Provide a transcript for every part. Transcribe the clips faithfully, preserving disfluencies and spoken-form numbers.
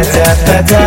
ताजा ताजा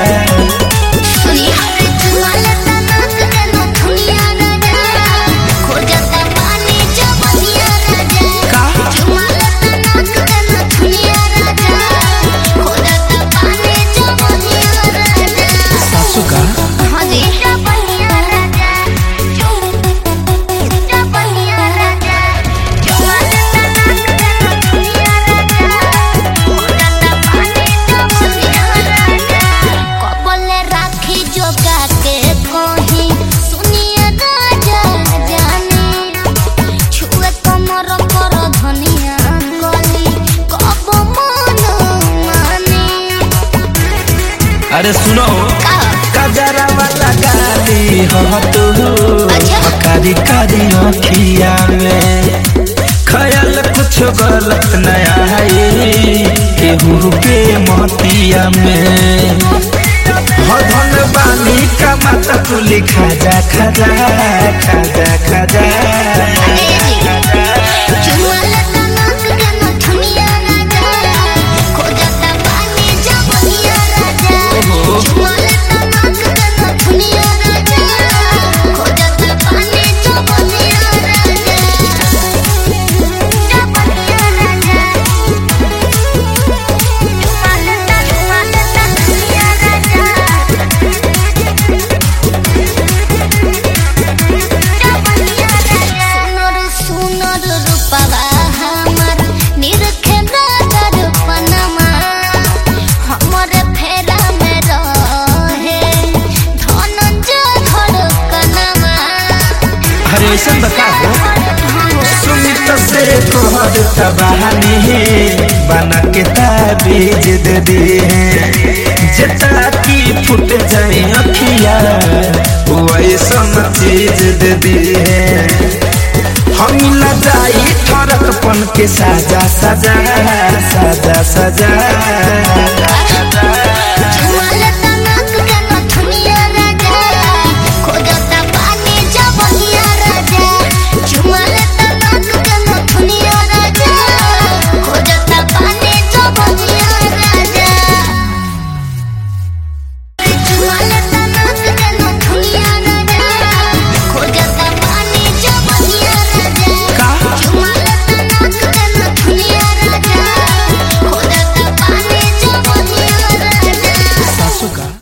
अरे सुनो कजरा वाला गाली हो तू कारी कारी अखिया में ख्याल कुछ गलत नया है केहू के मोतिया में हो धन बानी का माता तू लिखा जा खजा खजा खजा सुमित से तोहर तबाही बना के ताबीज दे दी जता की फुट जाए अखिया वैसा चीज दे दी हम मिला जाई ठरकपन के साजा सजा साजा सजा